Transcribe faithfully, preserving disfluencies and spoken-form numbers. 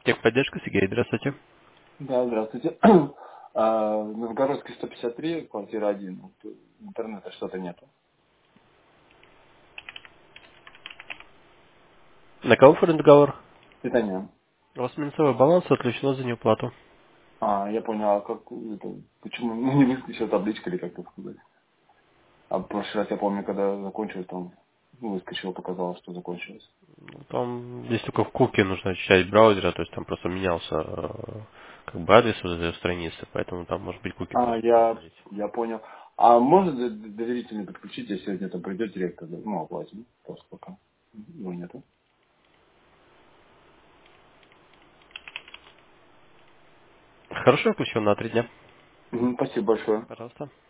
Техподдержка, Сергей, здравствуйте. Да, здравствуйте. А, Новгородский сто пятьдесят три, квартира один. Вот, интернета что-то нету. На кого оформлен договор? Это не. У вас минусовой баланс отключено за неуплату. А, я понял, а как это, почему ну, не выскочила табличка или как-то сказать. А в прошлый раз я помню, когда закончилось, там ну, выскочило, показалось, что закончилось. Ну, Там здесь только в куки нужно часть браузера, то есть там просто менялся э, как бы адрес вот этой страницы, поэтому там может быть куки А, просто не я, установить. я понял. А можно д- д- доверительно подключить, если сегодня там придет директор, да? Ну, оплатим. Просто пока. Его нету. Хорошо, я включу на три дня. Мгм, спасибо большое. Пожалуйста.